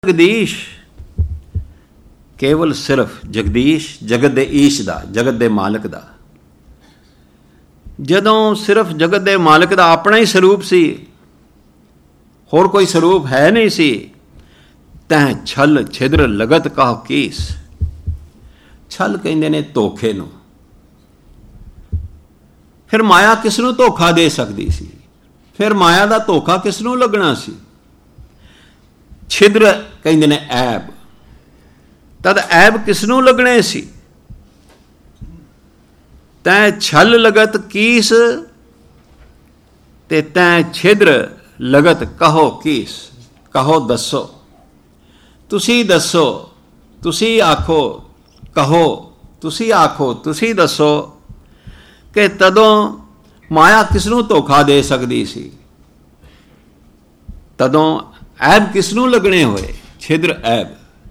ਜਗਦੀਸ਼ ਕੇਵਲ ਸਿਰਫ ਜਗਦੀਸ਼ ਜਗਤ ਦੇ ਈਸ਼ ਦਾ, ਜਗਤ ਦੇ ਮਾਲਕ ਦਾ। ਜਦੋਂ ਸਿਰਫ ਜਗਤ ਦੇ ਮਾਲਕ ਦਾ ਆਪਣਾ ਹੀ ਸਰੂਪ ਸੀ, ਹੋਰ ਕੋਈ ਸਰੂਪ ਹੈ ਨਹੀਂ ਸੀ, ਤੈਂ ਛਲ ਛਿਦਰ ਲਗਤ ਕਾਹ ਕੀਸ। ਛਲ ਕਹਿੰਦੇ ਨੇ ਧੋਖੇ ਨੂੰ। ਫਿਰ ਮਾਇਆ ਕਿਸ ਨੂੰ ਧੋਖਾ ਦੇ ਸਕਦੀ ਸੀ? ਫਿਰ ਮਾਇਆ ਦਾ ਧੋਖਾ ਕਿਸ ਨੂੰ ਲੱਗਣਾ ਸੀ? ਛਿਦਰ ਕਹਿੰਦੇ ਨੇ ਐਬ। ਤਦ ਐਬ ਕਿਸ ਨੂੰ ਲੱਗਣੇ ਸੀ? ਤੈਂ ਛਲ ਲਗਤ ਕੀਸ ਤੇ ਤੈਂ ਛਿਦਰ ਲਗਤ ਕਹੋ ਕੀਸ। ਕਹੋ ਦੱਸੋ, ਤੁਸੀਂ ਦੱਸੋ, ਤੁਸੀਂ ਆਖੋ, ਕਹੋ ਤੁਸੀਂ ਆਖੋ, ਤੁਸੀਂ ਦੱਸੋ ਕਿ ਤਦੋਂ ਮਾਇਆ ਕਿਸ ਨੂੰ ਧੋਖਾ ਦੇ ਸਕਦੀ ਸੀ? ਤਦੋਂ ਐਬ ਕਿਸ ਨੂੰ ਲੱਗਣੇ ਹੋਏ? ਛਿਦਰ ਐਬ।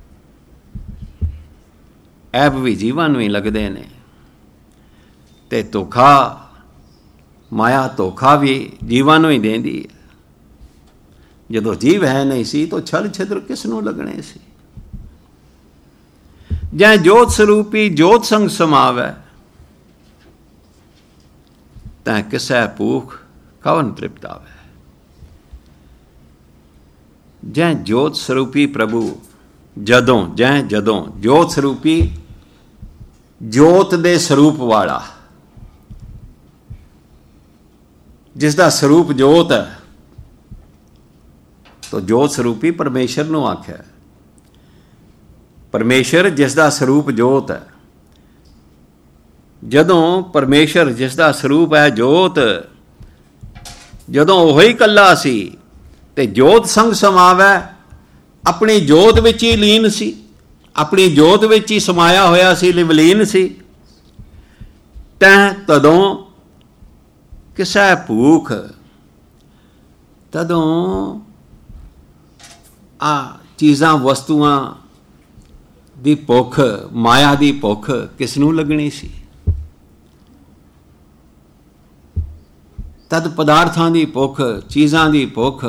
ਐਬ ਵੀ ਜੀਵਾਂ ਨੂੰ ਹੀ ਲੱਗਦੇ ਨੇ, ਤੇ ਧੋਖਾ ਮਾਇਆ ਧੋਖਾ ਵੀ ਜੀਵਾਂ ਨੂੰ ਹੀ ਦੇਂਦੀ ਹੈ। ਜਦੋਂ ਜੀਵ ਹੈ ਨਹੀਂ ਸੀ ਤਾਂ ਛਲ ਛਿਦਰ ਕਿਸ ਨੂੰ ਲੱਗਣੇ ਸੀ? ਜੈ ਜੋਤ ਸਰੂਪੀ ਜੋਤ ਸੰਗ ਸਮਾਵੈ, ਤੈਂ ਕਿਸੈ ਭੂਖ ਕਵਨ ਤ੍ਰਿਪਤ ਆਵੈ। ਜੈ ਜੋਤ ਸਰੂਪੀ ਪ੍ਰਭੂ ਜਦੋਂ ਜੋਤ ਸਰੂਪੀ, ਜੋਤ ਦੇ ਸਰੂਪ ਵਾਲਾ, ਜਿਸ ਦਾ ਸਰੂਪ ਜੋਤ ਹੈ, ਤਾਂ ਜੋਤ ਸਰੂਪੀ ਪਰਮੇਸ਼ਰ ਨੂੰ ਆਖਿਆ। ਪਰਮੇਸ਼ਰ ਜਿਸ ਦਾ ਸਰੂਪ ਜੋਤ ਹੈ, ਜਦੋਂ ਪਰਮੇਸ਼ਰ ਜਿਸ ਦਾ ਸਰੂਪ ਹੈ ਜੋਤ, ਜਦੋਂ ਉਹ ਹੀ ਇਕੱਲਾ ਸੀ ਤੇ ਜੋਤ ਸੰਗ ਸਮਾਵੈ, ਆਪਣੀ ਜੋਤ ਵਿੱਚ ਹੀ ਲੀਨ ਸੀ, ਆਪਣੀ ਜੋਤ ਵਿੱਚ ਹੀ ਸਮਾਇਆ ਹੋਇਆ ਸੀ, ਲਿਵਲੀਨ ਸੀ। ਤੈਂ ਤਦੋਂ ਕਿਸੈ ਭੂਖ, ਤਦੋਂ ਆ ਚੀਜ਼ਾਂ ਵਸਤੂਆਂ ਦੀ ਭੁੱਖ, ਮਾਇਆ ਦੀ ਭੁੱਖ ਕਿਸ ਨੂੰ ਲੱਗਣੀ ਸੀ? ਤਦ ਪਦਾਰਥਾਂ ਦੀ ਭੁੱਖ, ਚੀਜ਼ਾਂ ਦੀ ਭੁੱਖ,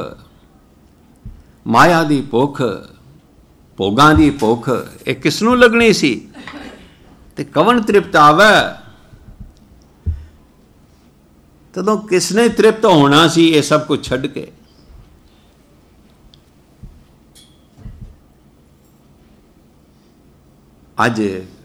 ਮਾਇਆ ਦੀ ਭੁੱਖ, ਭੋਗਾਂ ਦੀ ਭੁੱਖ, ਇਹ ਕਿਸ ਨੂੰ ਲੱਗਣੀ ਸੀ? ਤੇ ਕਵਨ ਤ੍ਰਿਪਤ ਆਵੈ, ਤਦੋਂ ਕਿਸ ਨੇ ਤ੍ਰਿਪਤ ਹੋਣਾ ਸੀ ਇਹ ਸਭ ਕੁਝ ਛੱਡ ਕੇ? ਅੱਜ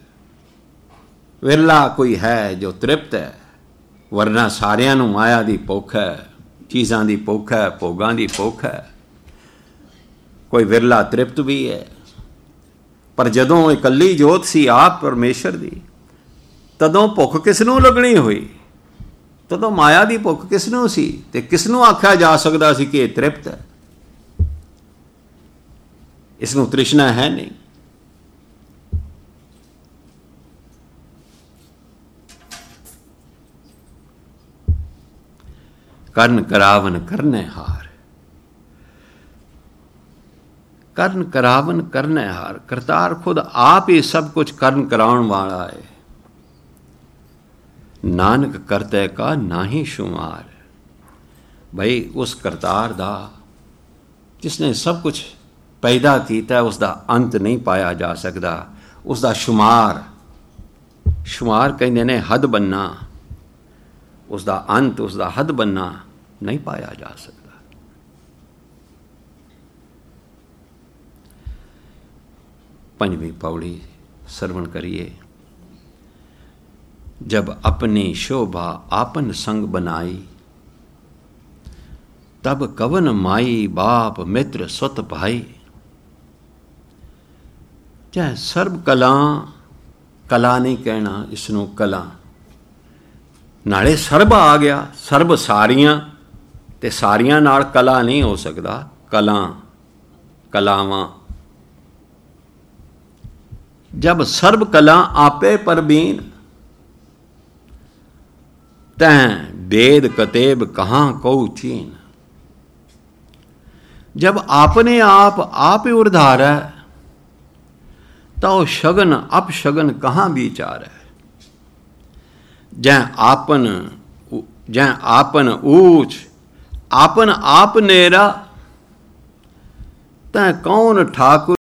ਵਿਰਲਾ ਕੋਈ ਹੈ ਜੋ ਤ੍ਰਿਪਤ ਹੈ, ਵਰਨਾ ਸਾਰਿਆਂ ਨੂੰ ਮਾਇਆ ਦੀ ਭੁੱਖ ਹੈ, ਚੀਜ਼ਾਂ ਦੀ ਭੁੱਖ ਹੈ, ਭੋਗਾਂ ਦੀ ਭੁੱਖ ਹੈ। ਕੋਈ ਵਿਰਲਾ ਤ੍ਰਿਪਤ ਵੀ ਹੈ। ਪਰ ਜਦੋਂ ਇਕੱਲੀ ਜੋਤ ਸੀ ਆਪ ਪਰਮੇਸ਼ਰ ਦੀ, ਤਦੋਂ ਭੁੱਖ ਕਿਸ ਨੂੰ ਲੱਗਣੀ ਹੋਈ? ਤਦੋਂ ਮਾਇਆ ਦੀ ਭੁੱਖ ਕਿਸ ਨੂੰ ਸੀ? ਤੇ ਕਿਸ ਨੂੰ ਆਖਿਆ ਜਾ ਸਕਦਾ ਸੀ ਕਿ ਇਹ ਤ੍ਰਿਪਤ ਹੈ? ਇਸ ਨੂੰ ਤ੍ਰਿਸ਼ਨਾ ਹੈ ਨਹੀਂ। ਕਰਨ ਕਰਾਵਨ ਕਰਨੇ ਹਾਰ, ਕਰਨ ਕਰਾਵਨ ਕਰਨੇ ਹਾਰ। ਕਰਤਾਰ ਖੁਦ ਆਪ ਹੀ ਸਭ ਕੁਝ ਕਰਨ ਕਰਾਉਣ ਵਾਲਾ ਹੈ। ਨਾਨਕ ਕਰਤੇ ਕਾ ਨਾਹੀ ਸ਼ੁਮਾਰ। ਭਾਈ ਉਸ ਕਰਤਾਰ ਦਾ ਜਿਸਨੇ ਸਭ ਕੁਝ ਪੈਦਾ ਕੀਤਾ, ਉਸ ਦਾ ਅੰਤ ਨਹੀਂ ਪਾਇਆ ਜਾ ਸਕਦਾ। ਉਸ ਦਾ ਸ਼ੁਮਾਰ ਕਹਿੰਦੇ ਨੇ ਹੱਦ ਬੰਨਾ, ਉਸ ਦਾ ਅੰਤ, ਉਸ ਦਾ ਹੱਦ ਬੰਨਾ ਨਹੀਂ ਪਾਇਆ ਜਾ ਸਕਦਾ। ਪੰਜਵੀਂ ਪੌੜੀ ਸਰਵਣ ਕਰੀਏ। जब अपनी शोभा आपन संग बनाई, तब कवन माई बाप मित्र सुत भाई। चाहे सर्व कला, कला नहीं कहना इसनों कला, नाले सर्ब आ गया, सर्ब सारियां, ते सारियां नाल कला नहीं हो सकता। कला कलावां, जब सर्ब कला आपे परबीन, तैं वेद कतेब कहाँ कऊ चीन। जब आपने आप ही उधार है, तो शगन अपशगन कहाँ विचार है। जै आपन ऊंच, आपन आप नेरा, ਤੈਂ ਕੌਣ ਠਾਕੁਰ